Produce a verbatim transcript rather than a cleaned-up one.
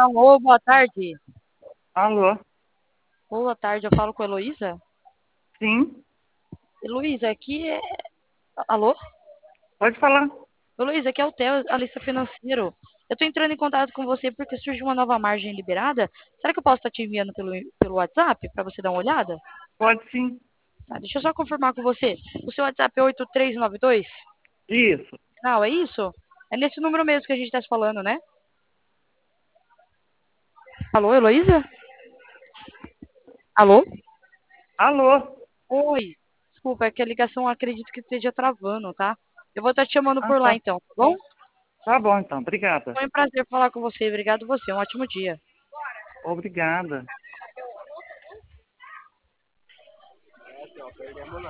Alô, boa tarde. Alô? Boa tarde, eu falo com a Heloísa. Sim, Heloísa, aqui é... Alô? pode falar. Heloísa, aqui é o Theo, analista financeiro. Eu tô entrando em contato com você porque surgiu uma nova margem liberada. Será que eu posso estar te enviando pelo, pelo WhatsApp para você dar uma olhada? Pode sim. Tá, deixa eu só confirmar com você. O seu WhatsApp é oito três nove dois? Isso. Não, é isso? É nesse número mesmo que a gente tá se falando, né? Alô, Heloísa? Alô? Alô? Oi. Desculpa, é que a ligação acredito que esteja travando, tá? Eu vou estar te chamando Ah, por lá tá. então, tá bom? Tá bom, então. Obrigada. Foi um prazer falar com você. Obrigado você. Um ótimo dia. Obrigada.